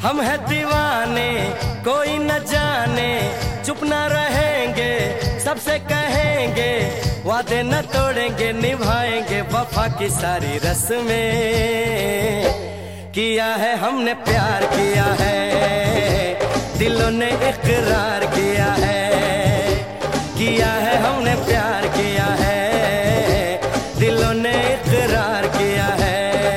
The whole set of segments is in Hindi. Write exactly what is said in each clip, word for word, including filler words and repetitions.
हम है दीवाने कोई न जाने, चुप न रहेंगे सबसे कहेंगे, वादे न तोड़ेंगे निभाएंगे वफा की सारी रस्में। किया है हमने प्यार किया है, दिलों ने इकरार किया है। किया है हमने प्यार किया है, दिलों ने इकरार किया है।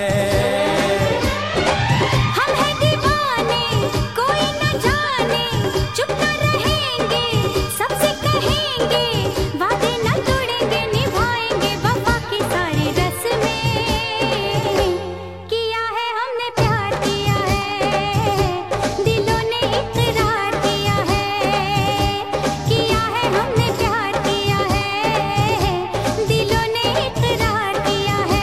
हम हैं दीवाने कोई न जाने, चुप न रहेंगे सबसे कहेंगे, वादे न तोड़ेंगे निभाएंगे वफा की सारी रस्में। किया है हमने प्यार किया है, दिलों ने इकरार किया है। किया है हमने प्यार किया है, दिलों ने इकरार किया है।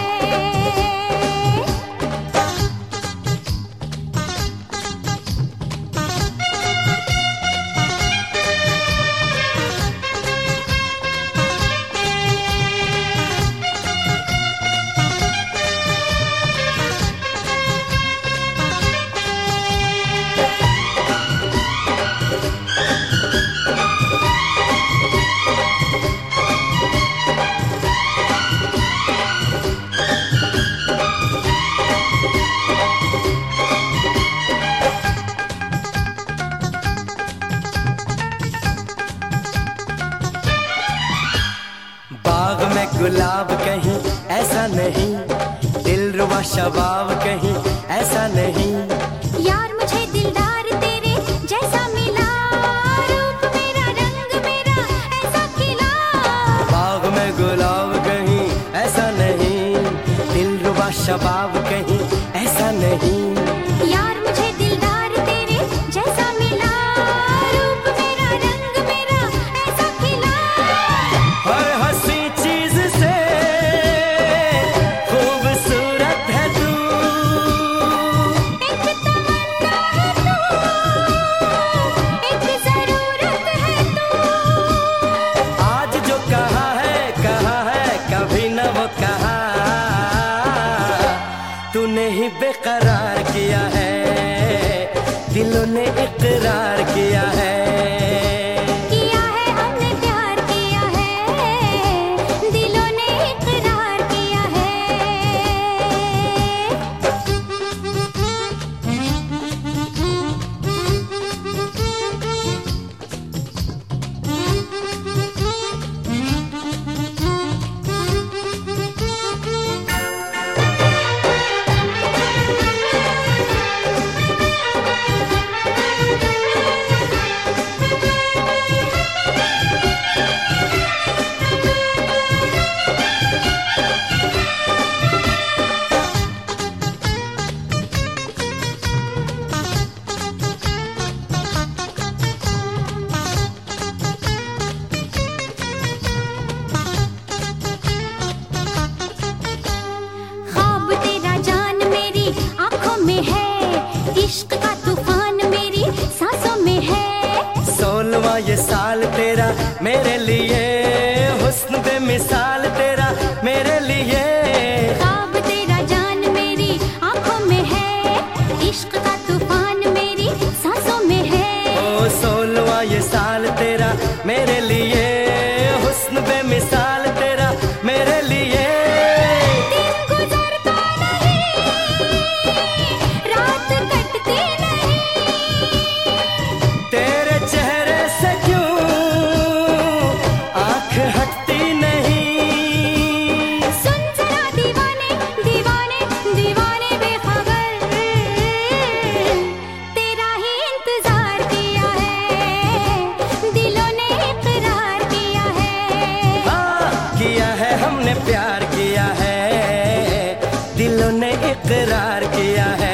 बाग में गुलाब कहीं ऐसा नहीं, दिलरुबा शबाब कहीं ऐसा नहीं। यार मुझे दिलदार तेरे जैसा मिला, रूप मेरा रंग मेरा ऐसा खिला। बाग में गुलाब कहीं ऐसा नहीं, दिलरुबा शबाब कहीं ऐसा नहीं। यार मुझे दिलदार तेरे जैसा मिला, रूप मेरा रंग मेरा ऐसा खिला। हर हंसी चीज से खूबसूरत है तू, एक तमन्ना है तू, एक जरूरत है तू। आज जो कहा है कहा है कभी न वो कहा, तूने ही बेकरार किया है, दिलों ने इकरार किया है। किया है हमने प्यार किया है, दिलों ने इकरार किया है। ख्वाब तेरा जान मेरी आंखों में है, इश्क का तूफान मेरी सांसों में है। सोलवा ये साल तेरा मेरे लिए, हुस्न बेमिसाल तेरा मेरे लिए। ख्वाब तेरा जान मेरी आंखों में है, इश्क का तूफान मेरी सांसों में है। ओ सोलवा ये साल तेरा मेरे लिए, हुस्न बेमिसाल तेरा मेरे लिए। दिन गुजरता नहीं, रात कटती नहीं, तेरे चेहरे से क्यों आंख हटती नहीं। सुन जरा दीवाने दीवाने दीवाने बेखबर, तेरा ही इंतजार किया है, दिलों ने इकरार किया है। हाँ, किया है हमने प्यार किया है, दिलों ने इकरार किया है।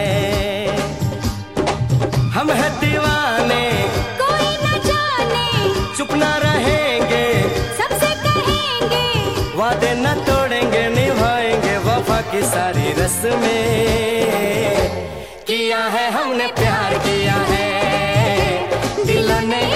हम है दीवाने कोई न जाने, चुप न रहेंगे सबसे कहेंगे, वादे न तोड़ेंगे निभाएंगे वफा की सारी रस्में। किया है हमने प्यार किया है, दिलों ने